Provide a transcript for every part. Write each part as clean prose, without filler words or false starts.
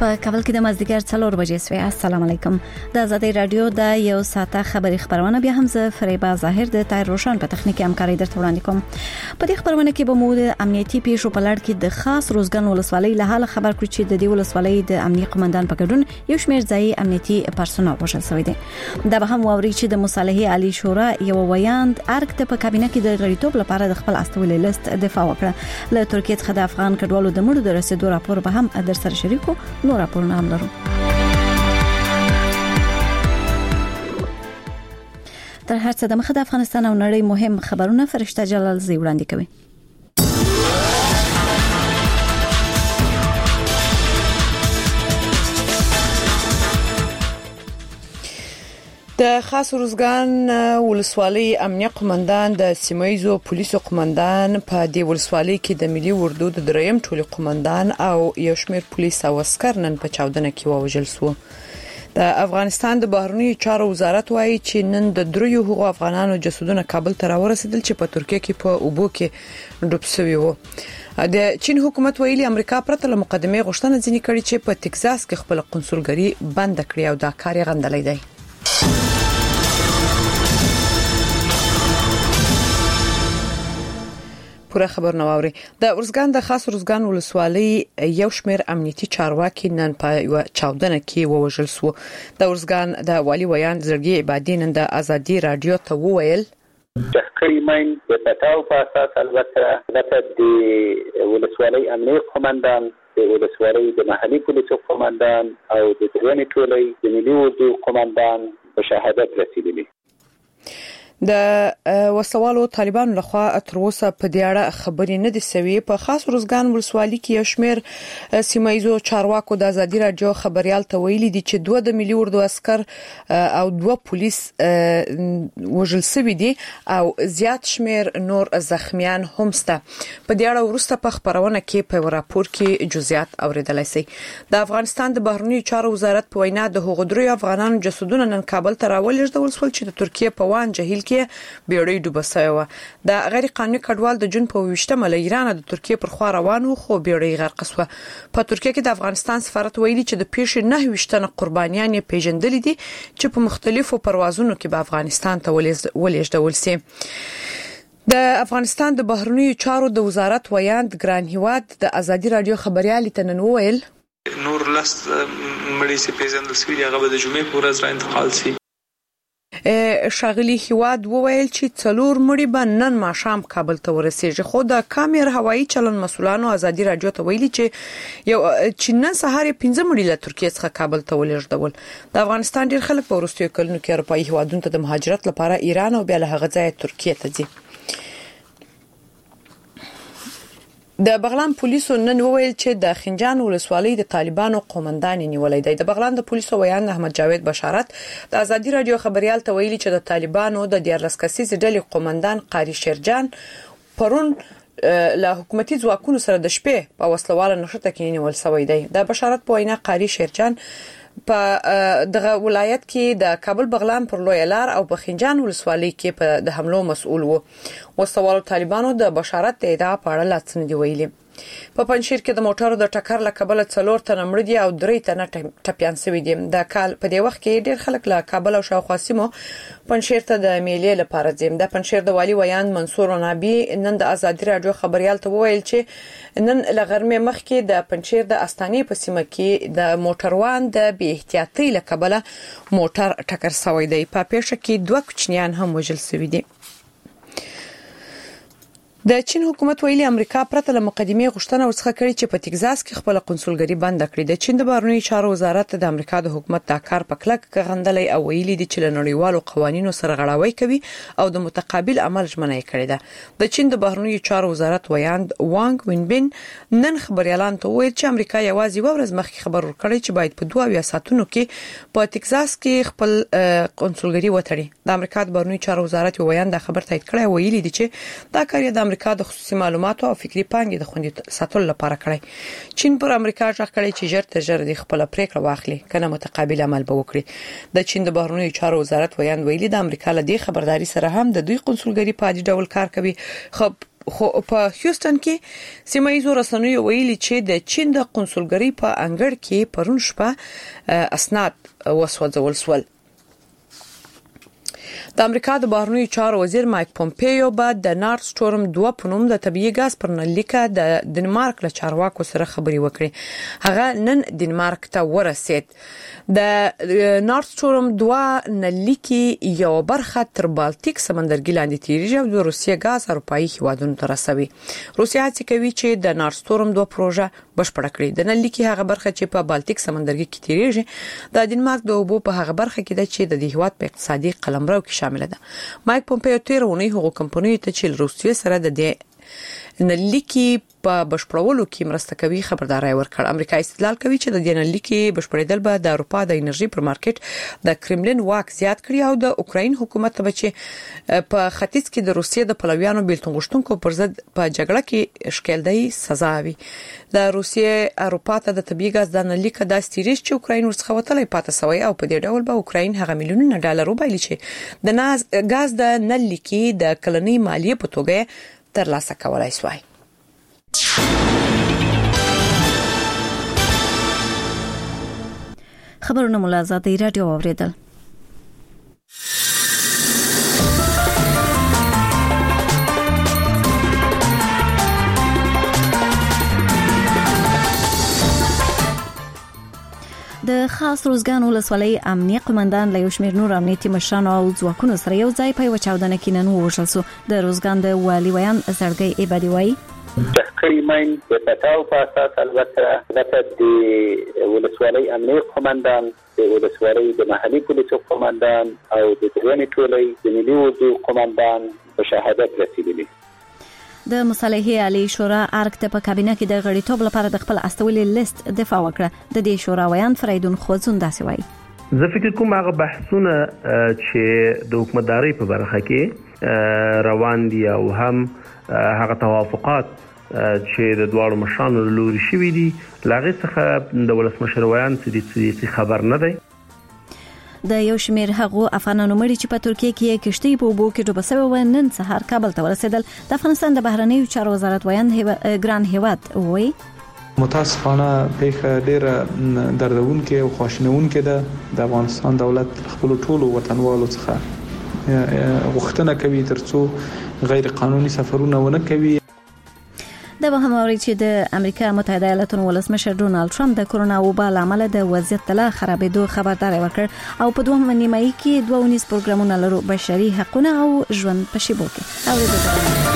په کابل کې د مازدیګر 4 بجې سوی. السلام علیکم. د آزادۍ رادیو د یو ساعته خبری خبرونه بیا هم زه فریبا ظاهر د تایر روشن په تخنیکی همکاري درته وړاندې کوم. په دې خبرونه کې به مو د امنیتي پیښو په لړ کې د خاص روزګان ولسوالۍ له حاله خبر کړو چې د دې ولسوالۍ د امنیتي قومندان په ګډون یو شمېر ځایي امنیتي پرسونل وژل شوی دی. دا به هم واوري چې د مصالحې عالی شورا یو ویاند ارګ ته په کابینه کې د غړیتوب لپاره د خپل استویل لیست دفاع وکړه. له ترکیه څخه د افغان کډوالو د مړو د رسیدو راپور به هم در سره شریکو. نور راپورونه هم لرو. تر هر څه د مخه د افغانستان او نړۍ مهم خبرونه فرشته جلال زی وړاندې کوي. د خاص روزګان ولسوالۍ امنیه قومندان د سیمایزو پولیسو قومندان په دې ولسوالۍ کې د ملي اردو د دریم ټولي قومندان او یو شمېر پولیس او عسكر نن په چاودنه کې ووژل شو. د افغانستان د بهرنیو چارو وزارت وایي چې نن د دریو هغو افغانانو جسدونه کابل ته راورسېدل چې په ترکیه کې په اوبو کې ډوب شوي وو. د چین حکومت ویلي امریکا پرته له مقدمې غوښتنه ځنې کړې چې په ټکزاس کې خپل قونسلګري بند کړي او دا کار یې غندلې دی. پوره خبر نواوري. د ورزګان د خاص ورزګان ولسوالۍ یو شمېر امنیتي چارواکي نن په چاودنه کې ووژل شو. د ورزګان د والی ویان زړګي عبادي نن د ازادي رادیو ته وویل تقریبا د پتاو په اساس البته د ولسوالۍ امنیه قومندان د ولسوالۍ د محلي پولیسو قومندان او د درونی ټولۍ د ملي اردو قومندان په شهادت رسیدلي. د وسوالو طالبانو لخوا تر اوسه په دې اړه خبرې نه دي سوي. په خاص روزګان ولسوالۍ کې یو شمېر سیمایزو چارواکو د ازادي رادیو خبريال ته ویلي دي چې 2 د ملي اردو عسكر او 2 پولیس وژل شوي دي او زیات شمېر نور زخمیان هم شته. په دې اړه ورسته په خبرونه کې په راپور کې جزئیات اوریدلای شي. د افغانستان د بهرنیو چارو وزارت په وینا د هغو درې افغانانو جسدونه نن کابل ته راولېږدول شول چې د ترکیه په وان جهیل بیړۍ ډوبه شوې و. د غیر قانوني کډوال د جون په 20مه له ایران د ترکیه پر خوا روانو خو بیړۍ غرق شوه. په ترکیه کې د افغانستان سفارت ویلي چې د پیښې 29 قربانیان یې پیژندل دي چې په مختلفو پروازونو کې به افغانستان ته ولېږدول شي. د افغانستان د بهرنیو چارو د وزارت ویاند ګران هیواد د ازادي رادیو خبريال ته نن وویل نور لاس مړي چې پیژندل شوی هغه د جمعې پر ورځ را انتقال شي. شاغلی هیواد وویل چې 4 مړي به نن ماښام کابل ته ورسېږي. خو د کامیر هوایي چلن مسولانو ازادي رادیو ته ویلي چې نن سهار 15 مړي له ترکیه څخه کابل ته ولېږدول. د افغانستان ډیر خلک په وروستیو کلونو کې اروپایي هیوادونو ته د مهاجرت لپاره ایران او بیا له هغه ځایه ترکیه ته ځي. د بغلان پولیسو نن وویل چې د خنجان ولسوالۍ د طالبانو قومندان نیولې دی. د بغلان د پولیسو ویان احمد جاوید بشارت د ازادي رادیو خبريال ته ویلي چې د طالبانو د 14 کسیز ډلې قومندان قاری شیرجان پرون له حکومتي ځواکونو سره د شپې په وسلواله نښته کې نیول شوی دی. د بشارت په وینا قاری شیرجان په دغه ولایت کې د کابل بغلان پر لوی لار او په خنجان ولسوالۍ کې په د حملو مسؤل وو. وسوالو طالبانو د بشارت د ادعا په اړه لاڅن دی ویلي. په پنځیر کې د موټرو د ټکر له کابل 4 تنه مړ دي او 3 تنه ټپيان شوي دي. د کال په دې وخت کې ډېر خلک له کابل او شاوخوا سیمو پنځیر ته د میلې لپاره ځي. د پنځیر د والی ویان منصور نبی نن د ازادي رادیو خبريال ته وویل چې نن لغرمه مخکې د پنځیر د استانې په سیمه کې د موټروان د بی احتیاطي له کابل موټر ټکر شوی دی. په پیښه کې 2 کوچنیان هم وژل شوي دي. د چین حکومت ویلي امریکا پرته له مقدمې غوښتنه ورڅخه کړې چې په ټکزاس کې خپل قونسلګري بند کړي. د چین د بهرنیو چارو وزارت د امریکا د حکومت دا کار په کلک غندلې او ویلي دي چې له نړیوالو قوانینو سره غړاوي کوي او د متقابل عمل ژمنه کړې ده. د چین د بهرنیو چارو وزارت ویاند وانګ وینبین نن خبريالان ته ویل چې امریکا یوازې ورځ مخکې خبر ورکړی چې باید په 2 ساعتونو کې په ټکزاس کې خپل قونسلګري وتړي. د امریکا د بهرنیو چارو وزارت ویاند خبر تایید کړی او ویلي دي چې دا کار د امریکا د خصوصي معلوماتو او فکری پانګې د خوندي ساتلو لپاره کړی. چین پر امریکا ځخ کړی چې ژر تر ژره د خپل پریکړه واخلي کنه متقابل عمل به وکړي. د چین د بهرنیو چارو وزارت ویاند ویلي د امریکا له دې خبرداري سره هم د دوی قونسلګري په عادي ډول کار کوي. خو په هیوستن کې سیمه ییزو رسنیو ویلي چې د چین د قونسلګری په انګړ کې پرون شپه اسناد وسوځول شول. د امریکا د بهرنیو چارو وزیر مایک پومپیو بعد د نارت سټورم 2 په نوم د طبيعي غاز پر نلیکه د ډنمارک له چارواکو سره خبري وکړي. هغه نن ډنمارک ته ورسید. د نارت سټورم 2 نلیکي یو برخه تر بالټیک سمندرګي لاندې تیریږي او د روسیې غاز اروپایي هیوادونو ته رسوي. روسیا هڅه کوي چې د نارت سټورم 2 پروژه بشپړه کړي. د نلیکي هغه برخه چې په بالټیک سمندرګي کې تیریږي د ډنمارک د اوبو په هغه برخه کې د چې د هیواد په اقتصادي قلمرو کې شامل ده. مایک پومپیو تیرونی هغو کمپنیو ته چې روسیې سره د دې نلیکي په بشپړولو کې مرسته کوي خبرداري ورکړ. امریکا استدلال کوي چې د دې نلیکي بشپړېدل به د اروپا د انرژي پر مارکیټ د کرملین واک زیات کړي او د اوکراین حکومت ته چې په ختیځ کې د روسیې د پلویانو بیلتون غوښتونکو پر ضد په جګړه کې اشکالدي سزا وي. د روسیې اروپا ته د طبيعي غاز د نلیکه د استریش چې اوکراین ورڅخه وتلې پاتې سوی او په دې ډول به اوکراین هغه میلیونونه ډالر وبایلي چې د غاز د نلیکي د کلنۍ مالیه په توګه ترلاسه کولای شي. خبرونه ملازمه رادیو اوریدل. د خاص روزګان ولسوالۍ امنیه قومندان له یو شمېر نور امنیتي مشرانو او ځواکونو سره یو ځای په چاودنه کې نن ووژل شو. د روزګان د والي ویان زړګي ایبادي وایي تقریبا د پتاو په اساس البته د ولسوالۍ امنیه قومندان د ولسوالۍ د محلي پولیسو قومندان او د درونی ټولۍ د ملي اردو قومندان په شهادت رسیدلي. د مصالحې عالی شورا ارګ ته په کابینه کې د غړیتوب لپاره د خپل استولې لیست دفاع وکړه. د دې شورا ویان فریدون خوځون داسې وایي زه فکر کوم هغه بحثونه چې د حکومتداري په برخه کې روان دي او هم هغه توافقات چې د دوه مشرانو لوري شوي دي لاغه څخه د ولسمشر ویان څه خبر نه دی. د یو شمېر هغو افغانانو مړي چې په ترکیه کې کشتۍ په اوبو کې ډوبه شوی و نن سهار کابل ته ورسېدل. د افغانستان د بهرنیو چارو وزارت ویان ګران هیواد وایي متاسفانه پیښه ډېره دردونکې او خواشینونکې ده. د افغانستان دولت خپل ټولو وطنوالو څخه غوښتنه کوي ترڅو غیر قانوني سفرونه ونه کوي. د مهموري چې د امریکا متحده ایالاتونو ولسمشر ډونالد ټرمپ د کورونا وبا لامل د وضعیت لا خرابېدو خبرداري ورکړ او په دوه نیمایي کې 2 پروګرامونه لرو بشري حقوقونه او ژوند په شیبو کې اوریدل.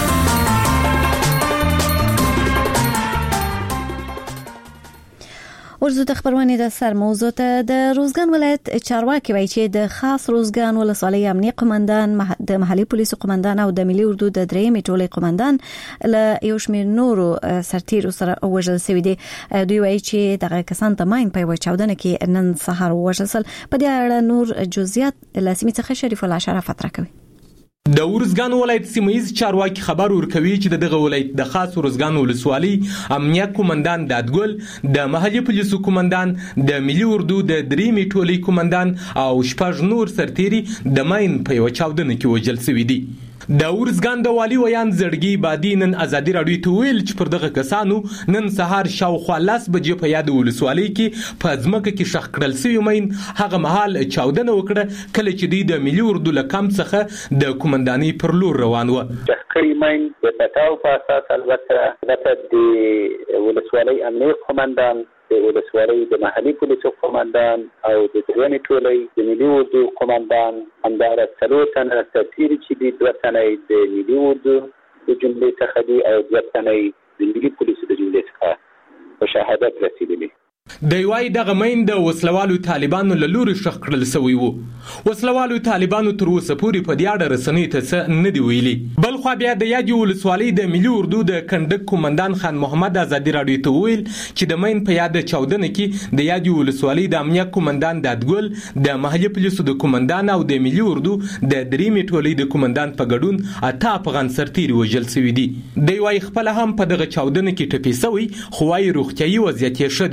ورزو د خبرونه د سر موضوع ته د روزګان ولایت چارواکي وایي چې د خاص روزګان ولسوالۍ امنیه قومندان د محلي پولیسو قومندان او د ملي اردو د درېمې ټولۍ قومندان له یو شمېر نورو سرتیرو سره وژل شوی دي. دوی وایي چې دغه کسان د ماین په چاودنه کې نن سهار وژل شول. په دې اړه نور جزئیات لاسمي څخه شریف الله شرافت راکوي. د ورزګان ولایت سیمایي چارواکي خبر ورکوي چې دغه ولایت د خاص ورزګان ولسوالۍ امنیه قومندان دادګل د محلي پولیسو قومندان د ملي اردو د درېمې ټولۍ قومندان او شپږ نور سرتیري د ماین په یو چاودنه کې وژل شوي دي. د ورزګان د والي ویان زړګي بادي نن ازادي راډیو ته ویل چې پر دغه کسانو نن سهار شاوخوا 10 بجې په یاد ولسوالۍ کې په ځمکه کې شخ کړل شوی ماین هغه مهال چاودنه وکړه کله چې د ملي اردو لکم څخه د قومنداني پر لور روان و. تقریبا د پتاو په اساس البته د ولسوالۍ امنیه قومندان د ولسوالۍ د محلي پولیسو قومندان او د درونی ټولۍ د ملي اردو قومندان همدارس 3 تنه سرتیري چې دي 2 تنه د ملي اردو د جملې څخه دي او 2 تنه د ملي پولیسو د جملې څخه په شهادت رسیدلي. د یوای دغه مین د وسلوالو طالبانو له لوري شخ کړل شوی وو. وسلوالو طالبانو تر اوسه پورې په دې اړه رسنۍ ته څه نه دی ویلي. بل خو بیا د یادې ولسوالۍ د ملي اردو د کنډک قومندان خان محمد ازادي راډیو ته ویل چې د مین په یاد چاودنه کې د یادې ولسوالۍ د امنیه قومندان دادګل د محلي پولیسو د قومندان او د ملي اردو د درېمې ټولۍ د قومندان په ګډون 8 افغان سرتیري وژل شوي دي. د یوای خپل هم په دغه چاودنه کې ټپي شوی خو وايي روغتیايي وضعیت یې ښه دی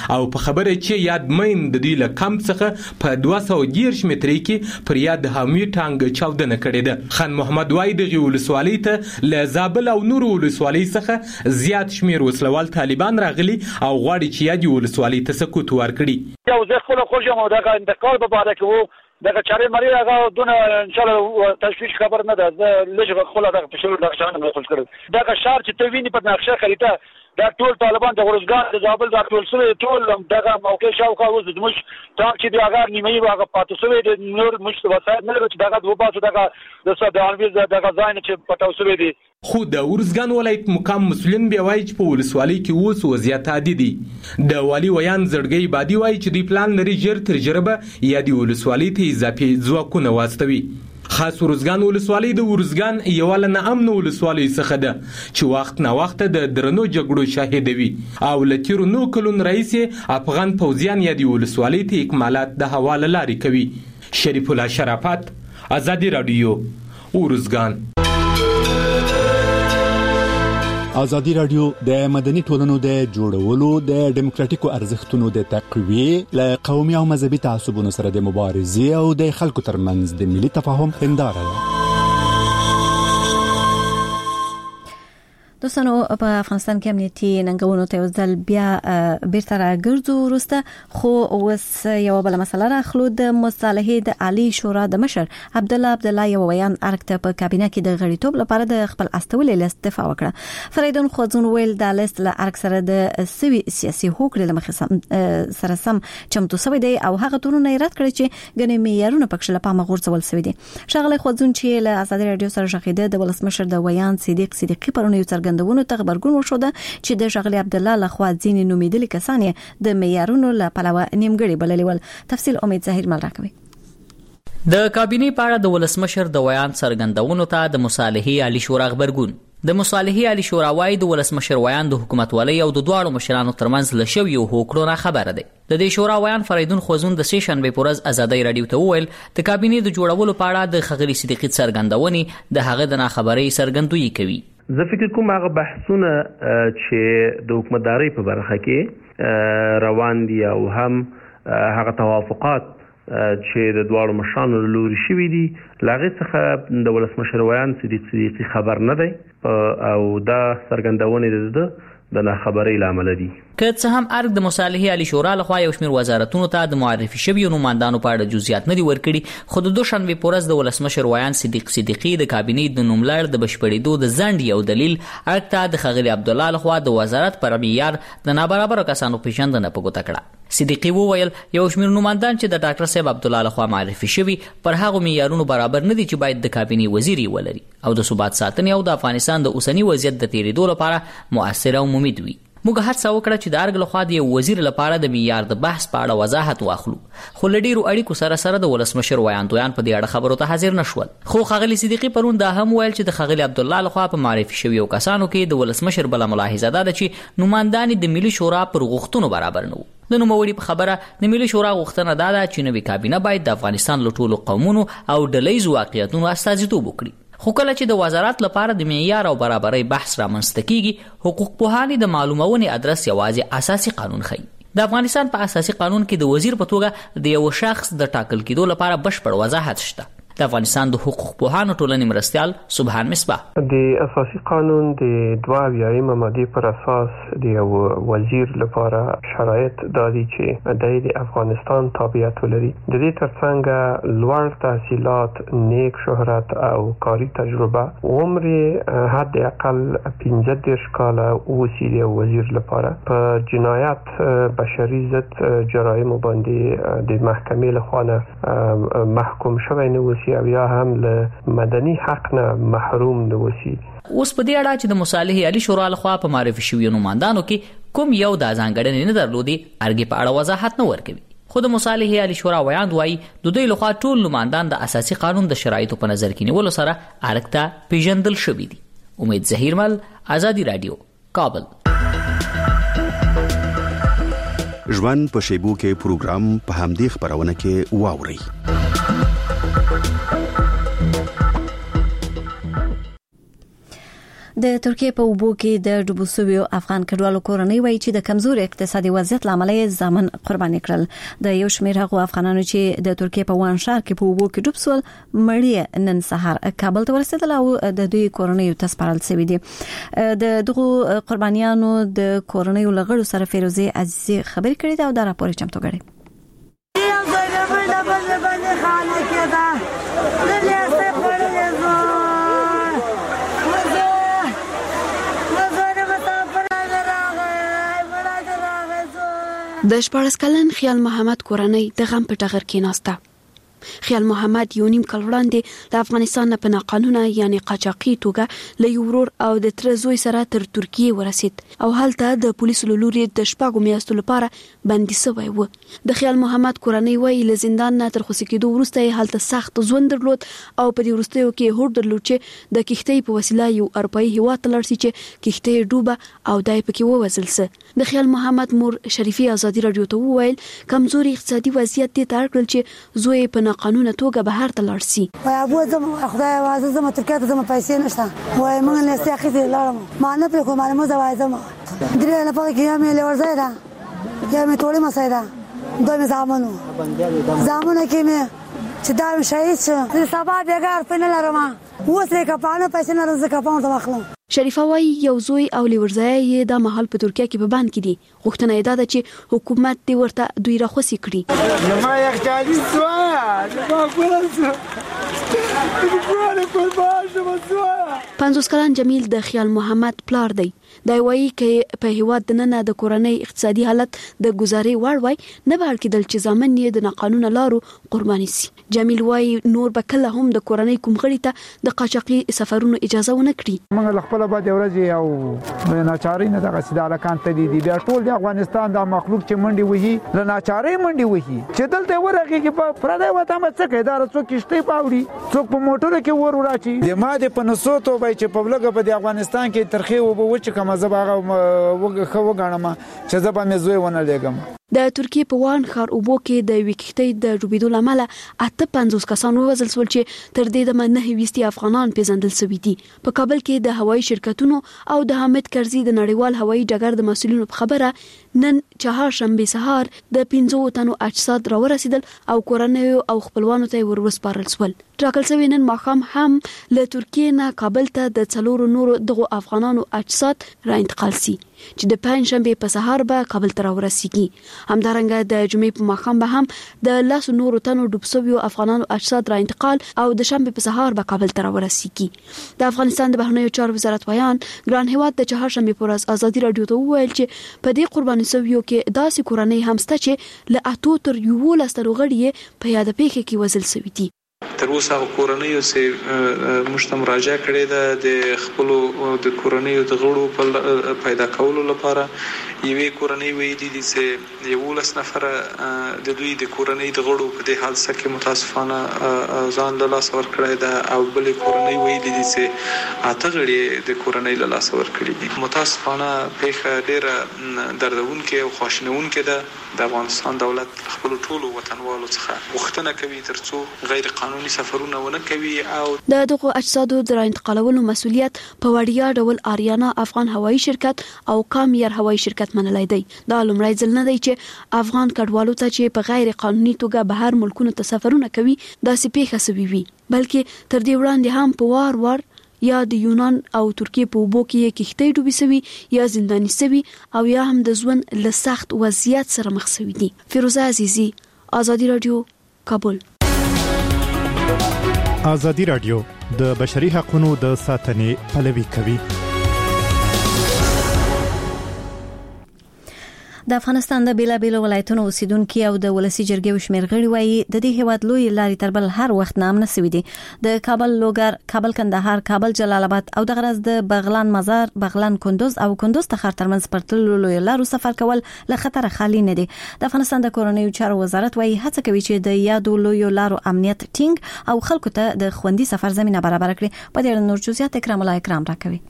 او په خبره چې یاد مین د دوی له کمپ څخه په 210 متري کې پر یاد حامي ټانګ چاودنه کړې ده. خان محمد وای د ولسوالۍ ته له زابل او نور ولسوالۍ څخه زیات شمیر وسلوال طالبان راغلي او غواړي چې یاد ولسوالۍ ته سکوت ورکړي. یو ځل خو خوشم او دغه انتقال په اړه کې دغه چارې مری هغه دونه ان شاء الله تشویش خبر نه ده. لږه خپل دغه په شروع دغه شان نه خوش کړ. دغه شهر چې ته ویني په نقشه خریده دا ټول طالبان د ورزګار د زابل د ټول سره ټول دغه موقع شاوخوا اوس د مش تاک چې دغه نیمه هغه پاتې شوی د نور مش وسایل نه چې دغه دوه باسو دغه د صدانویز دغه ځای چې پټاو شوی دی. خو د ورزګان ولایت مقام مسولین بیا وایي چې په ولسوالۍ کې اوس وضعیت عادي دي. د والی ویان زړګي بادي وایي چې دوی پلان لري ژر تجربه یا د ولسوالۍ ته اضافي ځواکونه واستوي. خاص ورزګان ولسوالۍ د ورزګان یو له امن ولسوالۍ څخه ده چې وخت نه وخت د درنو جګړو شاهد وي او لتیرو نو کلون رئیس افغان پوځیان یا د ولسوالۍ ته اکمالات د حواله لاري کوي. شریف الله شرافت، آزادی رادیو، ورزګان. ازادي رادیو د مدني ټولنو د جوړولو د ډیموکراتیکو ارزښتونو د تقویه له قومي او مذهبي تعصبونو سره د مبارزې او د خلکو ترمنځ د ملي تفاهم هنداره ده. دوستانو په افغانستان کې امنیتي ننګونو ته ځل بیا بیرته راګرځو وروسته خو اوس یو بل مسله راخلو. د مصالحې د عالی شورا د مشر عبد الله یو ویان ارکته په کابینه کې د غړیتوب لپاره د خپل استولې لیست دفاع وکړه. فریدون خوځون ویل د لیست له ارک سره د سوي سیاسي هوکړې لمخې سره سم چمتو شوی دی او هغه تورونه رد کړی چې غنې معیارونه پکښ له پامه غورځول شوی دي. شغله خوځون چې له آزادي رادیو سره شخیده د ولسمشر د ویان صدیقي پرونه یو څرګندونه ته خبرګون وشوده چې د شغله عبد الله لخوا ځینې نومیدلي کسان د معیارونو له پلوه نیمګړي بللي ول. تفصیل امید ظاهر مل راکوي. د کابینې په اړه د ولسمشر د ویان څرګندونو ته د مصالحې عالی شورا خبرګون. د مصالحې عالی شورا وايي د ولسمشر ویان د حکومت ولې او د دواړو مشرانو ترمنځ لشو یو هوکړو را خبره ده. د دې شورا ویان فریدون خوځون د سیشن به پرز آزادۍ رادیو ته وویل د کابینې د جوړولو په اړه د خغلی صدیقي څرګندونې د هغه د ناخبرۍ څرګندوي کوي. زه فکر کوم هغه بحثونه چې د حکومتدارۍ په برخه کې روان دي او هم هغه توافقات چې د دواړو مشرانو له لوري شوي دي لاغې څخه د ولسمشر ویان صدیقي خبر نه دی او دا څرګندونې د ناخبرۍ لامل دي. که څه هم ارګ د مصالحې عالی شورا لخوا یو شمېر وزارتونو ته د معرفي شویو نوماندانو په اړه جزئیات نه دي ورکړي خو د دوشنبه پورز د ولسمشر ویان صدیقي د کابینې د نوملړ د بشپړېدو د ځنډ یو دلیل ارګ ته د خغلی عبد الله لخوا د وزارت پر معیار د نابرابر کسانو پیژندنه په ګوته کړه. صدیقي وویل یو شمېر نوماندان چې د ډاکټر صاحب عبد الله لخوا معرفي شوی پر هغه معیارونو برابر نه دي چې باید د کابینې وزیر ولري او د ثبات ساتنې او د افغانستان د اوسنی وضعیت د تیریدو لپاره مؤثر او مفید وي. موږ هڅه وکړه چې د ارګ لخوا د یو وزیر لپاره د معیار د بحث په اړه وضاحت واخلو خو له ډیرو اړیکو سره د ولسمشر ویان په دې اړه خبرو ته حاضر نشول. خو خغلی صدیقي پرون دا هم ویل چې د خغلی عبد الله لخوا په معرفي شویو کسانو کې د ولسمشر بل ملاحظه ده چې نوماندان د ملي شورا پر غوښتنو برابر نه وو. د نوموړي په خبره د ملي شورا غوښتنه ده چې نوې کابینه باید د افغانستان له ټولو قومونو او ډلهییزو واقعیتونو استازیتوب وکړي. خو کله چې د وزارت لپاره د معیار او برابرۍ بحث رامنځته کیږي حقوق پوهانې د معلومونې ادرس یوازې اساسي قانون ښیي. د افغانستان په اساسي قانون کې د وزیر په توګه د یو شخص د ټاکل کېدو لپاره بشپړ وضاحت شته. د افغانستان د حقوق پوهانو ټولنې مرستیال سبحان مصباح د اساسي قانون د 22 ماده پر اساس د یو وزیر لپاره شرایط دادي چې د افغانستان تابعیت ولري. د دې ترڅنګ لوړ تحصیلات، نیک شهرت او کاری تجربه، عمر حد اقل 15 کاله اوسي د وزیر لپاره په جنایت بشري ضد جرایم باندې د محکمې لخوا محکوم شوی نه وسی او یا هم له مدني حق نه محروم نه وسی. اوس په دې اړه چې د مصالحې عالی شورا لخوا په معرفي شویو نوماندانو کې کوم یو د ځانګړنې نه درلودي ارګې په اړه وضاحت نه ورکوي. خو د مصالحې عالی شورا ویان وایي د دوی لخوا ټول نوماندان د اساسي قانون د شرایطو په نظر کې نیولو سره ارګ ته پیژندل شوي دي. امید ظهیر مل، آزادی رادیو، کابل. ژوند په شیبو کې پروګرام په همدې خبرونه کې واوري. د ترکیه په اوبو کې د ډوبوسویو افغان کډوالو کورنۍ وایي چې د کمزوري اقتصادي وضعیت لامل یې ځامن قرباني کړل. د یو شمېر هغو افغانانو چې د ترکیه په وان ښار کې په اوبو کې ډوب سول مړی نن سهار کابل ته ورسېدل او د دوی کورنۍ ته سپارل شوی دي. د دغه قربانیانو د کورنۍ لغړو سره فیروزه عزیزی خبرې کړې ده او دا راپور چمتو کړي. د 14 کلن خیال محمد کورنۍ د غم په ټغر کې ناسته. خیال محمد یو نیم کال وړاندې د افغانستان په ناقانونه یعنی قاچاقي توګه له یو ورور او د تر زوی سره تر ترکیه ورسید او هلته د پولیسو لوري د شپږو میاشتو لپاره بندي شوی و. د خیال محمد کورنۍ وایي له زندان نه تر خلاص کېدو وروسته هلته سخت ژوند درلود او په دې وروستیو کې هوډ درلود چې د کښتۍ په وسیله یو اروپایي هیواد ته لاړ شي چې کښتۍ ډوبه او دای پکې ووځل سه. د خیال محمد مور شریفي ازادي رادیو ته وویل کمزوري اقتصادي وضعیت دې تار کړل چې زوی په قانون توګه بهر ته لاړ شي. وای ابو زم خدای واسه زم ترکیه ته زم پیسې نشته وای موږ نه استخې دي لاړم ما نه په کومه مو زوای زم درې نه پاره کې مې لور زایدا یا مې ټوله مسایدا دوی مې زامنو کې مې چې دا شهید شه سبا بیګار په نه لرم اوس یې کپانه پیسې نه رزق کپانه ته واخلم. شریفه وایي یو زوی او لورزای یې د محل په ترکیه کې په بند کې دي. غوښتنه یې ده چې حکومت دې ورته دوی راخوسي کړي. ما یې ښکاري سوا ما ګورم 50 کلن جمیل د خیال محمد پلار دی. دا وایي چې په هیواد د نن د کورنۍ اقتصادي حالت د گزارې وړ وای نه به کېدل چې ځامن یې د ناقانونه لارو قرباني سي. جمیل وایي نور به کله هم د کورنۍ کوم غړي ته د قاچاقي سفرونو اجازه ونه کړي. موږ خپل بعد ورځ او ناچاري نه دغه سیده کان ته دي بیا ټول د افغانستان د مخلوق چې منډي وهي له ناچاري منډي وهي چې دلته ورغه کې په پردای وته مڅ کې دا څوک کشته پاوړي څوک په موټر کې ور وراشي د ما د پنسوتو به چې په لګه په افغانستان کې ترخی وبو چې کوم زباغه وګه وګڼم چې زبا مې زوی ونه لګم. د ترکیه په وان ښار اوبو کې د وکښتۍ د ډوبېدو لامل 58 کسان ووژل شول چې تر دې دمه 9 افغانان پیژندل شوي دي. په کابل کې د هوایي شرکتونو او د حامد کرزي د نړیوال هوایي ډګر د مسؤلینو په خبره نن چهارشنبه سهار د 15 تنو اجساد راورسېدل او کورنۍ او خپلوانو ته ورسپارل شول. ټاکل شوی نن ماښام هم له ترکیه نه کابل ته د 4 نورو دغو افغانانو اجساد را انتقال شي چې د پنځشنبه په سهار به کابل ته راورسیږي. همدارنګه د جمعې په ماښام به هم د 10 نورو تنو ډوب شویو افغانانو اجساد را انتقال او د شنبه په سهار به کابل ته راورسیږي. د افغانستان د بهرنیو چارو وزارت ویان ګران هیواد د چهارشنبه پر ورځ ازادي رادیو ته وویل چې په دې قرباني شویو کې داسې کورنۍ هم شته چې له 8 تر 11 تر غړي په یاد پیښه کې وژل شوي دي. تر اوسه کورنیو سه مشته مراجعه کړې ده د خپل د کورنیو د غړو په پیدا کولو لپاره. یوې کورنۍ ویلي دي چې 11 نفر د دوی د کورنۍ د غړو په دې حال سره کې متاسفانه ځان له لاس ور کړی ده او بل کورنۍ ویلي دي چې 8 غړي د کورنۍ له لاس ور کړی دي. متاسفانه پیښه ډیره دردونکې او خواشینونکې ده. د افغانستان دولت خپل ټولو وطنوالو څخه غوښتنه کوي ترڅو غیر قانوني سفرونه ونه کوي او د دغو اجسادو د انتقالولو مسؤلیت په وړیا ډول آریانا افغان هوایي شرکت او کامیر هوایي شرکت منلای دی. دا لومړی ځل نه دی چې افغان کډوالو ته چې په غیر قانوني توګه بهر ملکونو ته سفرونه کوي داسې پیښه شوې وي، بلکې تر دې وړاندې هم په وار یا د یونان او ترکیه په اوبو کې کښتۍ ډوبې شوي یا زنداني شوي او یا هم د ژوند له سخت وضعیت سره مخ شوي دي. فیروزه عزیزی، ازادي رادیو، کابل. ازادي رادیو د بشري حقوقو د ساتنې پلوي کوي. د افغانستان د بیلابیلو ولایتونو اوسیدونکو او د ولسی جرګې شمیر غړي وایي د دې هیواد لوی لارې تر بل هر وخت نامنه سوي دي. د کابل لوګر، کابل کندهار، کابل جلال آباد او د غرض د بغلان مزار، بغلان کندوز او کندوز تخار ترمنځ پرتلو لوی لارو سفر کول له خطر خالی نه دي. د افغانستان د کورنیو چارو وزارت وایي هڅه کوي چې د یادو لوی لارو امنیت ټینګ او خلکو ته د خوندي سفر زمينه برابر کړي. په دې اړه نور جزئیات اکرام الله اکرام راکوي.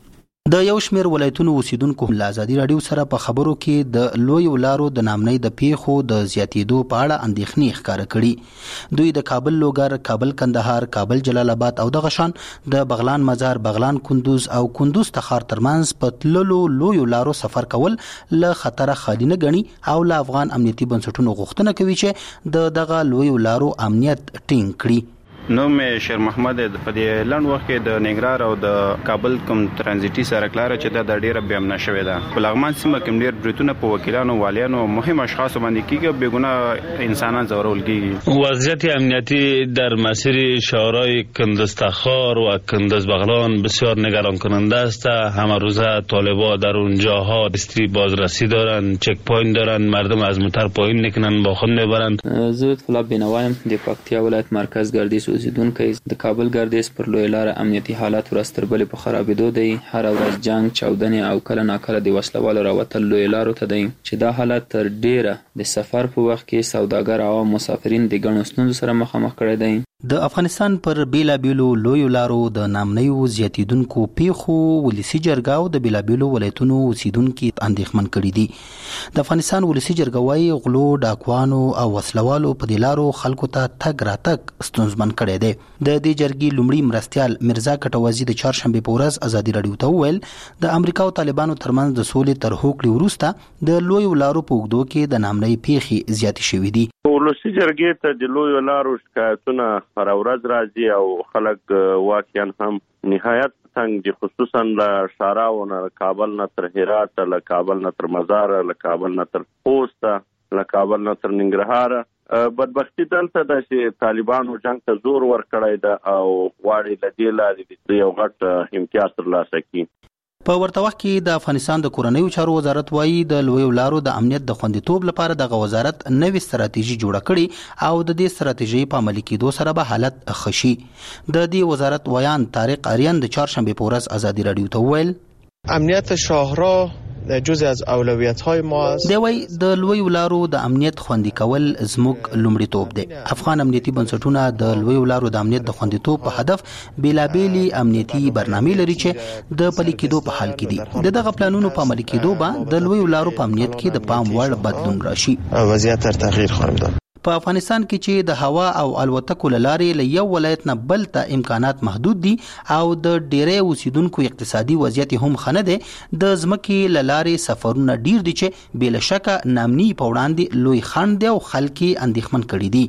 د یو شمېر ولایتونو اوسیدونکو له ازادي راډیو سره په خبرو کې د لوی لارو د نامنۍ د پیښو د زیاتېدو په اړه اندېښنې ښکاره کړي. دوی د کابل لوګر، کابل کندهار، کابل جلال آباد او دغه شان د بغلان مزار، بغلان کندوز او کندوز تخار ترمنځ په تللو لوی لارو سفر کول له خطره خالي نه ګڼي او له افغان امنیتي بنسټونو غوښتنه کوي چې د دغه لوی لارو امنیت ټینګ کړي. نو مې شیر محمد په دې لند وخت کې د نګرار او د کابل کوم ترانزیتي سړک لار چې د ډیره بیا امن شوې ده. په لغمان سیمه کې ډیر بریټونه په وکیلانو، والیانو، مهم اشخاص باندې کیږي، بیگونه انسانان زورول کیږي. وضعیت امنیتی در مسیر شهرهای کندز تخار و کندز بغلان بسیار نگران کننده است. همه روزه طالبا در اونجاها دستی بازرسی دارن، چک پوینت دارن، مردم از موتر پایین میکنن، با خود میبرن. زه طلب بینوایم د پکتیا ولایت مرکز ګردیز اوسیدونکی د کابل ګردیز پر لوی لار امنیتي حالات ورځ تر بلې په خرابېدو دی. هر ورځ جنگ، چاودنې او کله ناکله د وسلوالو راوتل لوی لارو ته دی چې دا حالت تر ډیره د سفر په وخت کې سوداګر او مسافرین د ګڼو ستونزو سره مخامخ کړی دی. د افغانستان پر بیلابیلو لویو لارو د نامنیو زیاتیدونکو پیښو ولسی جرګه او د بیلابیلو ولایتونو اوسیدونکو اندېښمن کړي دي. د افغانستان ولسی جرګه وايي غلو، ډاکوانو او وسلوالو په دې لارو خلکو ته تګ راتګ ستونزمن کړي دي. د دې جرګې لومړي مرستيال مرزا کټوازی د چهارشنبه په ورځ ازادي راډیو ته وویل د امریکا او طالبانو ترمنځ د سولې تر هوکړې وروسته د لویو لارو په اوږدو کې د نامنۍ پیښې زیاتې شوې دي. ولسی جرګې ته د لویو لارو شکایتونه هر ورځ راځي او خلک واقعا هم نهایت څنګه دي، خصوصا له شاراونه، کابل نه تر هرات، له کابل نه تر مزار، له کابل نه تر خوست، له کابل نه تر ننګرهار. بدبختی دلته د طالبانو جنگ ته زور ورکړی ده او غواړي د دې لارې د یو غټ امتیاز ترلاسه کړي. په ورته وخت کې د افغانستان د کورنیو چارو وزارت وايي د لویو لارو د امنیت د خوندیتوب لپاره د وزارت نوې ستراتیژي جوړه کړې او د دې ستراتیژي په عملي کېدو سره به حالت ښه شي. د دې وزارت ویان طارق آریان د چهارشنبه په ورځ ازادي راډیو ته وویل امنیت شاهراه جزء از اولویت‌های ما است. دی وای د لویو لارو د امنیت خوندي کول زموږ لومړیتوب دی. افغان امنیتي بنسټونه د لویو لارو د امنیت د خوندیتوب په هدف بیلابېلي امنیتي برنامې لري چې د پلي کېدو په حال کې دي. دغه پلانونو په عملي کېدو به د لویو لارو په امنیت کې د پام وړ بدلون راشي. وضعیت تر تغییر خواهد داد. په افغانستان کې چې د هوا او الوتکو لارې له یو ولایت نه بل ته امکانات محدود دي او د ډېرې اوسیدونکو اقتصادي وضعیت هم ښه نه دی، د ځمکې له لارې سفرونه ډیر دي چې بې له شکه نامني په وړاندې لوی خنډ دی او خلک یې اندېښمن کړي دي.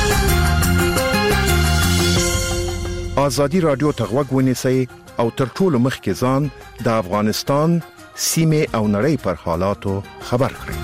ازادي راډیو ته غوږ ونیسئ او تر ټولو مخکې ځان د افغانستان سیمې او نړۍ پر حالاتو خبر کړئ.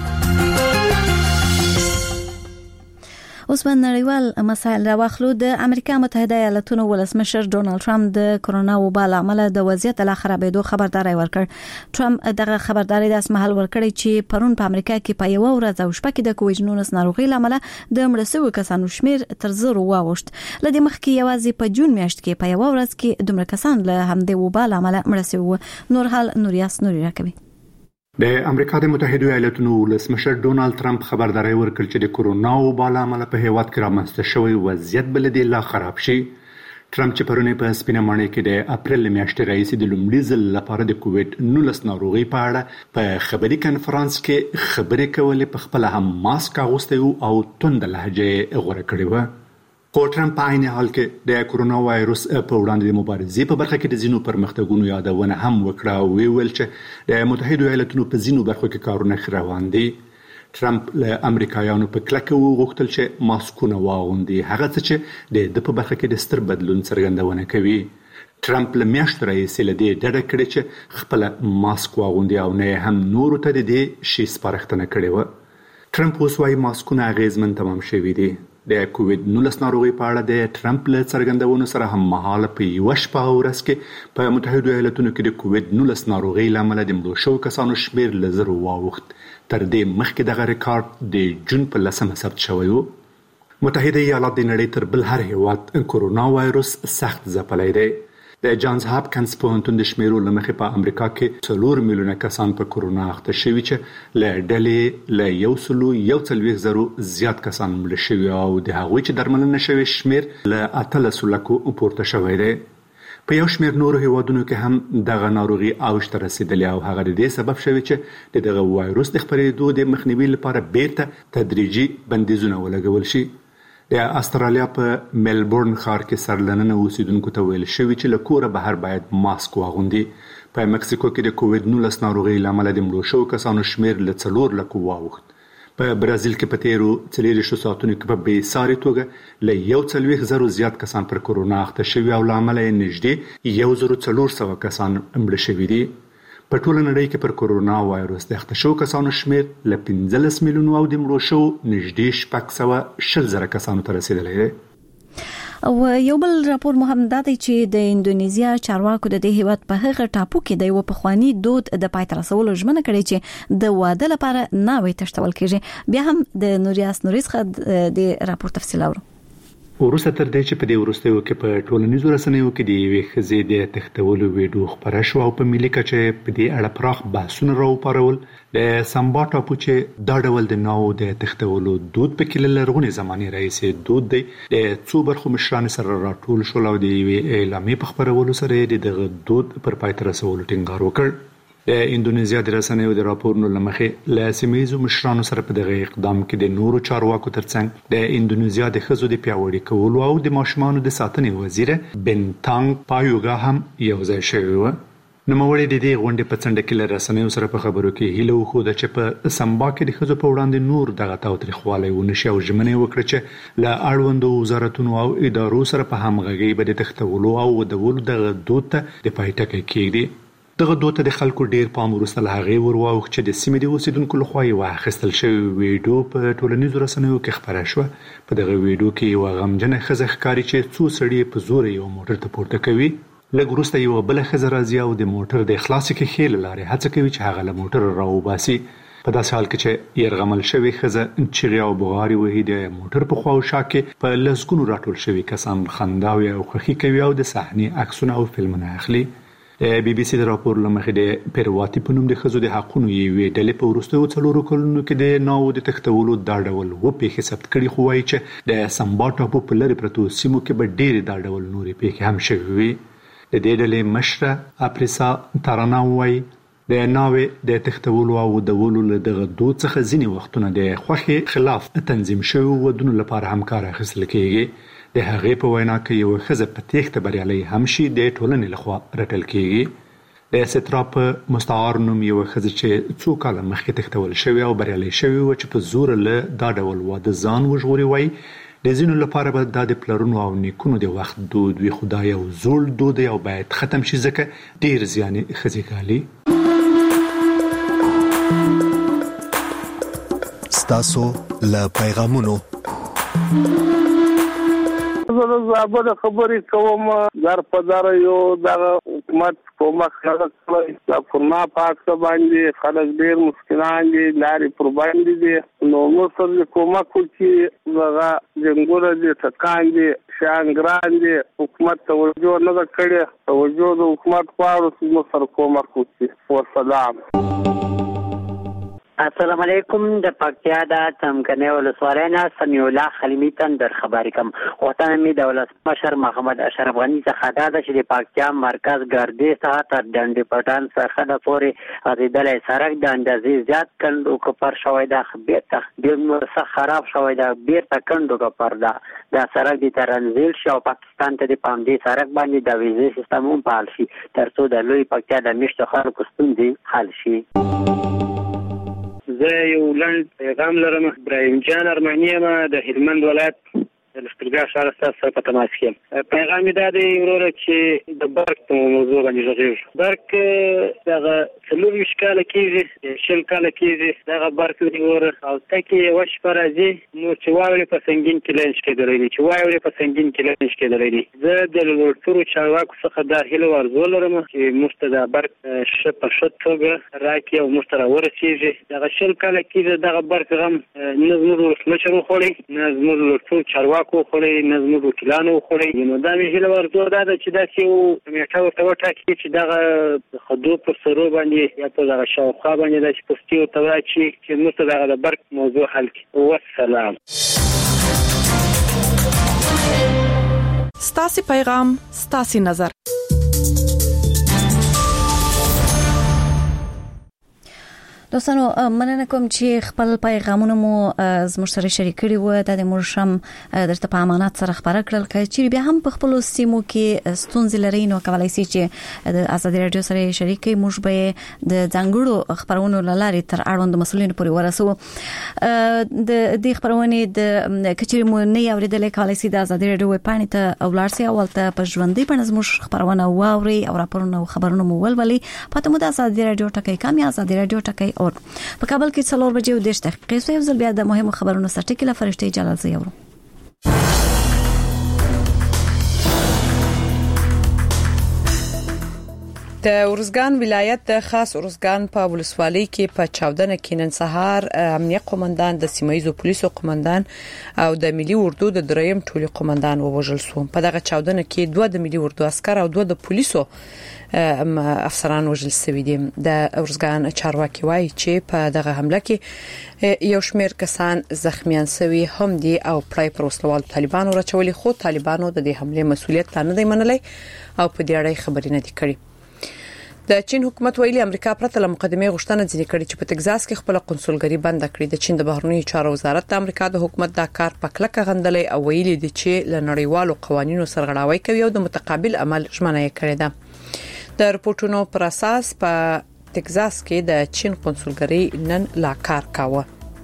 اوس باندې نړیوال مسایل راوخلو. د امریکا متحده ایالاتونو ولسمشر ډونالد ټرمپ د کرونا وبا له امله د وضعیت له خرابېدو خبرداري ورکړ. ټرمپ دغه خبرداري د اسمحال ورکړي چې پرون په امریکا کې په یو ورځ او شپه کې د کووډ-19 ناروغي له امله د مړ شویو کسانو شمیر تر 0 واوښت. لدې مخکې یوازې په جون میاشت کې په یو ورځ کې دومره کسان له همدې وبا له امله مړ شوي. نور حال نوریاس نوري راکوي. د امریکا د متحده ایالاتونو ولسمشر ډونالد ټرمپ خبرداري ورکړ چې د کرونا وبا له امله په هیواد کې رامنځته شوی وضعیت بل دی لا خراب شي. ټرمپ چې پرونه په سپینه ماڼۍ کې د اپریل میاشتې راهیسې د لومړي ځل لپاره د کووډ-19 ناروغي په اړه په خبري کانفرنس کې خبرې کولې، په خپل هم ماسک اغوستی او توند لهجه غوړه کړې و. خو ټرمپ په عین حال کې د کرونا وایروس په وړاندې د مبارزې په برخه کې د ځینو پرمختګونو یادونه هم وکړه او ویل چې د متحده ایالاتونو په ځینو برخو کې کارونه ښه روان دي. ټرمپ له امریکایانو په کلکه وغوښتل چې ماسکونه واغوندي، هغه څه چې د په برخه کې د ستر بدلون څرګندونه کوي. ټرمپ له میاشتو راهیسې له دې ډډه کړې چې خپل ماسک واغوندي او نه هم نورو ته د دې شي سپارښتنه کړې و. ټرمپ اوس وايي ماسکونه اغیزمن تمام شوي دي. د کووډ-19 ناروغي په اړه د ټرمپ له څرګندونو سره هم مهاله په یو شپه او ورځ کې په متحده ایالاتونو کې د کووډ-19 ناروغي لامل د مړو شویو کسانو شمیر له 0 واوښت. تر دې مخکې دغه ریکارډ د جون په 10 ثبت شوی و. متحده ایالات د نړۍ تر بل هر هیواد کرونا وایروس سخت ځپلی دی. د جانز هاپکنز پوهنتون د شمیرو له مخې په امریکا کې 4 میلیونه کسان په کرونا اخته شوي چې له ډلې له 140,000 زیات کسان مړه شوي او د هغوی چې درملنه شوي شمیر له 800 لکو پورته شوی دی. په یو شمېر نورو هیوادونو کې هم دغه ناروغي اوج ته رسیدلې او هغه د دې سبب شوی چې دغه وایروس د خپرېدو د مخنیوي لپاره بیرته تدریجي بندیزونه ولګول شي. د استرالیا په ملبورن ښار کې سرلننه اوسیدونکو ته ویل شوی چې له کوره بهر باید ماسک واغوندي. په مکسیکو کې د کووډ-19 ناروغۍ له امله د مړو شوو کسانو شمېر له 4 لکو واوښت. په برازیل کې په تیرو 24 ساعتونو کې په بېساري توګه له 140,000 زیات کسان پر کورونا اخته شوي او له امله یې نږدې 1,400 کسان مړه شوي دي. په ټوله نړۍ کې پر کورونا وایروس د اخته شوو کسانو شمېر له 15 میلیونو او د مړو شوو نږدې 620,000 کسانو ته رسیدلی دی. او یو بل راپور مهم دا دی چې د اندونیزیا چارواکو د دې هیواد په هغه ټاپو کې د یو پخوانی دود د پای ته رسولو ژمنه کړې چې د واده لپاره ناوې تشتول کېږي. بیا هم د نوریاس څخه د راپور تفصیل اورو. وروسته تر دې چې په دې وروستیو کې په ټولنیزو رسنیو کې د یوې ښځې د تښتولو ویډیو خپره شوه او په ملي کچه په دې اړه پراخ بحثونه راوپارول. د سامبا ټاپو چې دا ډول د ناوو د تښتولو دود پکې له لرغونې زمانې راهیسې دود دی، د څو برخو مشران سره راټول شول او د یوې اعلامیې په خپرولو سره د دغه دود پر پای ته رسولو ټینګار وکړ. د اندونیزیا د رسنیو د راپورونو له مخې له سیمه‌ییزو مشرانو سره په دغه اقدام کې د نورو چارواکو ترڅنګ د اندونیزیا د ښځو د پیاوړي کولو او د ماشومانو د ساتنې وزیر بنتانګ پایوګا هم یو ځای شوی و. نوموړي د دې غونډې په څنډه کې له رسنیو سره په خبرو کې هیله وښوده چې په سمبا کې د ښځو په وړاندې نور دغه تاوتریخوالی ونه شي او ژمنه وکړه چې له اړوندو وزارتونو او ادارو سره په همغږۍ به د تښتولو او ودولو دغه دود ته د پای ټکی کېږدي. دغه دود ته د خلکو ډیر پام وروسته له هغې ورواوښت چې د سیمې د اوسیدونکو لخوا یوه اخیستل شوې ویډیو په ټولنیزو رسنیو کې خپره شوه. په دغه ویډیو کې یوه غمجنه ښځه ښکاري چې څو سړي په زوره یو موټر ته پورته کوي. لږ وروسته یوه بله ښځه راځي او د موټر د خلاصې ښیښې له لارې هڅه کوي چې هغه له موټره راوباسي. په داسې حال کې چې یرغمل شوې ښځه چیغې او بغارې وهي، د موټر په خوا او شا کې په لسګونو راټول شوي کسان خنداوې او خوښي کوي او د صحنې عکسونه او فلمونه اخلي. بي بي سي د راپور له مخې د پیرواتي په نوم د ښځو د حقونو یوې ډلې په وروستیو 4 کلونو کې د ناوو د تښتولو دا ډول پیښې ثبت کړي، خو وایي چې د سمبا ټاپو په لرې پرتو سیمو کې به ډېرې دا ډول نورې پیښې هم شوې وي. د دې ډلې مشره اپریسا تارانا وایي د ناوې د تښتولو او ودولو له دغه دود څخه ځینې وختونه د خوښې خلاف تنظیم شوي ودونو لپاره هم کار اخیستل کېږي. د هغې په وینا کې یوه ښځه په تېښته بریالی هم شي د ټولنې لخوا رټل کېږي. د سترا په مستعار نوم یوه ښځه چې څو کاله مخکې تښتول شوې او بریالی شوې وه چې په زوره له دا ډول واده ځان وژغوري، وایي د ځینو لپاره به دا د پلرونو او نیکونو د وخت دود وي، خو دا یو زوړ دود دی او باید ختم شي ځکه ډېر زیان یې ښځې ګالي. ستاسو له پیغامونو زه زابل خبرې کوم. در په در یو دغه حکومت کومک کړی د فرما پاک باندې خلک ډېر مسکینان دي، لارې پر باندې دي. نو موږ سره کومک وکړي، دغه جنګونه دي، ټکان دي، شانګران دي، حکومت توجه نه ده کړې. توجه د حکومت غواړو چې موږ سره کومک وکړي. والسلام. السلام علیکم. د پکتیا د څمکنیو ولسوالۍ نه سمیع الله خلیمي تندر خبرې کوم. غوښتنه مې د ولسمشر محمد اشرف غني څخه دا ده چې د پکتیا مرکز ګردې څخه تر ډنډ پټان څخه پورې غځېدلی سړک د اندازې زیات کند او کپر شوی ده، بیرته ډېر خراب شوی ده، بیرته کند او کپر ده. دا سړک دې ترنزیل شي او پاکستان ته د په همدې سړک باندې د ویزې سیستم هم فعال شي تر څو د لوی پکتیا د میشتو خلکو ستونزې حل شي. زه یو لنډ پیغام لرم. ابراهیم جان ارماني یم د هلمند ولایت د لښکرګاه ښار ستاسو سره په تماس کې یم. پیغام مې دا دی وروره چې د برق په موضوع باندې غږېږو. برق دغه 24 کاله کېږي، 20 کاله کېږي دغه برق دی وروره، او تکې یوه شپه راځي نو چې واورې په سنګین کې لنچ کېدلی دي، چې واورې په سنګین کې لنچ کېدلی دي. زه د لوړترو چارواکو څخه دا هیله او ارزو لرم چې موږ ته دا برق ښه په ښه توګه راکړي او موږ ته راورسېږي. دغه 20 کاله کېږي دغه برق غم نه زموږ ولسمشر وخوړی، نه زموږ لوړترو چارواکو وخوړی، نه زموږ وکیلانو وخوړی. نو دا مې هیله ورته دا ده چې داسې یو کمیټه ورته وټاکي چې دغه خدو پر سرو باندې یا په دغه شاوخوا باندې داسې پوستي ورته واچي چې موږ ته دغه د برق موضوع حل کړي. والسلام. ستاسې پیغام ستاسې نظر. دوستانو مننه کوم چې خپل پیغامونه مو زموږ سره شریک کړي وو د مرشم درته په امانت سره خبر کړل چې بیا هم په خپل سیمو کې ستونزې لري نو کولای شي چې د آزادي رادیو سره شریک کړي موږ به د ځانګړو خبرونو لارې تر اړوند مسولینو پورې ورسو د دې خبرونه د کچېري مو نه اوریدلې کولای شي د آزادي رادیو ویب پاڼې ته ولارسي او ته په ژوندۍ په زموږ خبرونه واوري او راپورونه او خبرونه مو ولولي پته مو د آزادي رادیو ټکی کم یا آزادي رادیو ټکی اور په کابل کې 4 بجې او 10 دقیقې سو یو ځل بیا د مهمو خبرونو سره ټکی له فرشتي جلال زیورو. د ورزګان ولایت د خاص ورزګان په ولسوالۍ کې په چاودنه کې نن سهار امنیه قومندان د سیمایي پولیسو قومندان او د ملي اردو د دریم ټولي قومندان ووژل شو. په دغه چاودنه کې 2 د ملي اردو عسكر او 2 د پولیسو افسران وژل شوي دي. د ورزګان چارواکي وایي چې په دغه حمله کې یو شمېر کسان زخمیان شوي هم دي او پرای پر وسلوال طالبانو راچولي خو طالبانو د دې حمله مسولیت نه دی منلی او په دې اړه خبرې نه دي کړې. د چین حکومت ویلي امریکا پرته له مقدمه غوښتنه ځنې کړې چې په تگزاس کې خپل قونسلګری بند کړي. د چین د بهرنیو چارو وزارت د امریکا د حکومت دا کار په کلکه غندلې او ویلي دي چې له نړیوالو قوانینو سرغړاوي کوي او د متقابل عمل ژمنه یې کړې ده. د رپورټونو پر اساس په تگزاس کې د چین قونسلګری نن لا کار کاوه.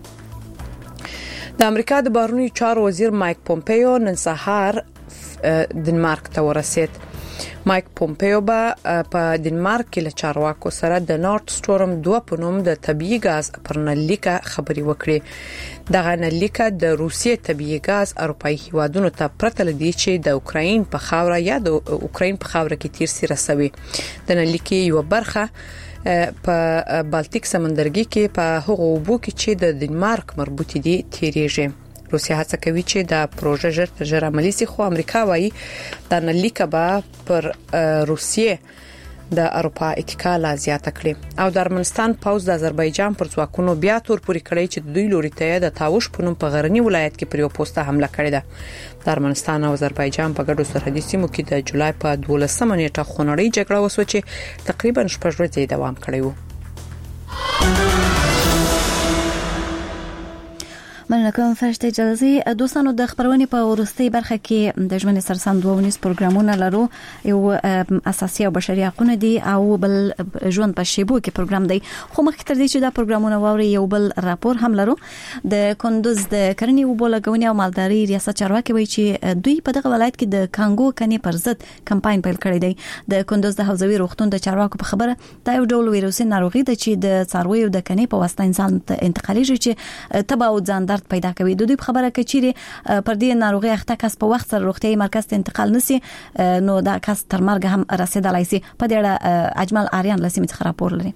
د امریکا د بهرنیو چارو وزیر مایک پومپیو نن سهار دنمارک ته ورسید. مایک پومپیو په دنمارک کې له چارواکو سره د نورت سټورم 2 په نوم د طبيعي غاز پر نلیکه خبري وکړي. دغه نلیکه د روسیې طبيعي غاز اروپאי هیوادونو ته پرته لدی چې د اوکراین په خاوره یا د اوکراین په خاوره کې تیر سي رسوي. د نلیکې یو برخه په بالټیک سمندرګي کې په هغو اوبو کې چې د دنمارک مربوط دي تیریږي. روسیا هڅه کوي چې دا پروژه ژر تر ژره عملي شي خو امریکا وايي دا نلیکه به پر روسیې د اروپا اتکا لا زیاته کړي. او د ارمنستان پوز د آذربایجان پر ځواکونو بیا تور پوری کړی چې دوی لوري ته د تاوش په نوم په غرنی ولایت کې پر یو پوسټه حمله کړې ده. د ارمنستان او آذربایجان په ګډو سرحدي سیمو کې د جولای په 12 نیټه خونړۍ جګړه وسوه چې تقریبا 6 ورځې دوام کړی و. مننه کوم فرشته جلزي. دوستانو د خبرونې په ورستۍ برخه کې د ژوند سرسام دوونیز پروګرامونه لرو. یو اساسي او بشري حقوقونه دي او بل ژوند په شیبو کې پروګرام دی. خو مخکې تر دې چې دا پروګرامونه ووري یو بل راپور هم لرو. د کندوز د کرنې او بولګونی او مالداري ریاست چارواکي وایي چې دوی په دغه ولایت کې د کانګو کني پر ضد کمپاین پیل کړی دی. د کندوز د حوزوي روغتون د چارواکو په خبره دا یو ډول ویروسي ناروغي ده چې د څارویو د کني په واسطه انسان ته انتقالېږي چې تبع او ځان درد پیدا کوي. د دوی په خبره کې چې پر دې ناروغي اخته کس په وخت سره روغتيایي مرکز ته انتقال نسی نو دا کس تر مرګ هم رسیدلای شي. په دې اړه اجمل آریان لسمه څخه راپور لري.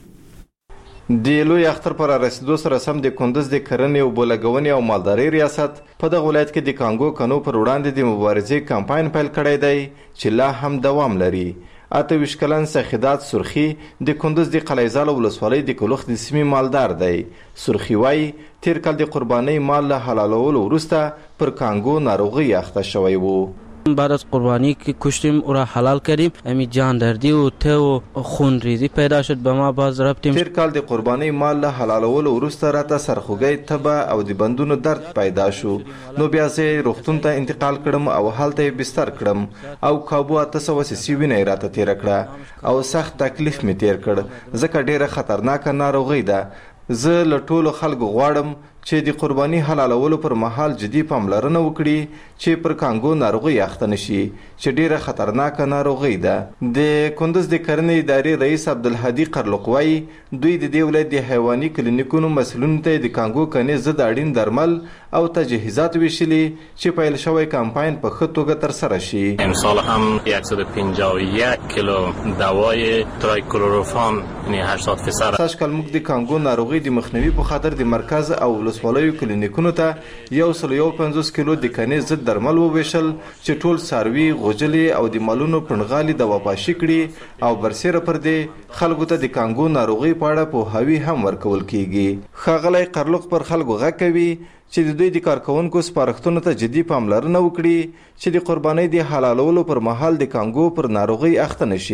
د لوی اختر پر رسیدو سره سم د کندوز د کرنې او بولګونی او مالداري ریاست په دغه ولایت کې د کانګو کنو پر وړاندې د مبارزې کمپاین پیل کړی دی چې لا هم دوام لري. اته وشکلن سخیدات سرخی د کندوز د قلیزال ولسوالۍ د کلوخ د سیمې مالدار دی. سرخی وای تیر کال د قرباني مال له حلالولو وروسته پر کانګو ناروغي اخته شوی وو. بعد از قربانی که کشتیم او را حلال کردیم امی جان دردی و ته و خون ریزی پیدا شد به ما باز رفتیم. تیر کال د قربانی مال له حلالولو وروسته راته سرخوږی تبه او د بندونو درد پیدا شو. نو بیا زه روغتون ته انتقال کړم او هلته بستر کړم او کابو 880 وینې راته تیر کړه او سخت تکلیف می تیر کړ ځکه ډیره خطرناک ناروغي ده. زه له ټولو خلکو غواړم چې د قرباني حلالولو پر مهال جدي پاملرنه وکړي چې پر کانګو ناروغي اخته نشي چې ډیره خطرناک ناروغي ده. د کندوز د کرنې ادارې رئیس عبدالهادي قرلقوی دوی د دې ولایت د حیواني کلینیکونو مسؤلینو ته د کانګو کني ضد اړین درمل او تجهیزات ویشلي چې پیل شوی کمپاین په ښه توګه تر سره شي. امسال هم 151 کیلو دوای ترایکلوروفان یعنی 80% ساشکل موږ د کانګو ناروغي د مخنیوي په خاطر د مرکز او ولسوالیو کلینیکونو ته 150 کیلو د کني ضد درمل وویشل چې ټول ساروي غوجلې او د مالونو پنغالي د وپاشي کړي او برسېره پر دې خلکو ته د کانګو ناروغي په اړه په هوی هم ورکول کیږي. خاغلی قرلق پر خلکو غږ کوي چې د دوی د کارکونکو سپارښتنو ته جدي پاملرنه وکړي چې د قربانۍ د حلالولو پر مهال د کانګو پر ناروغي اخته نشي.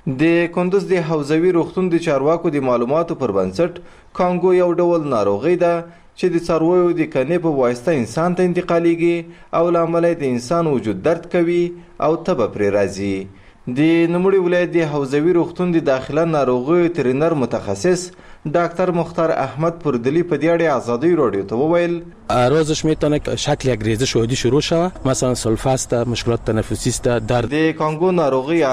د کندوز د حوزوي روغتون د چارواکو د معلوماتو پر بنسټ کانګو یو ډول ناروغي ده چې د څارویو د کنې په واسطه انسان ته انتقالېږي او لامل د انسان وجود درد کوي او تبه پرې راځي. د نوموړي ولایت د حوزوي روغتون د داخله ناروغیو ترینر متخصص دکتر مختار احمد پردلی په دې اړه آزادی رادیو ته وویل روزش میتونه شکل یک ریزش عادی شروع شود، مثلا سلفاست، مشکلات تنفسی است، درد. د کانګو ناروغي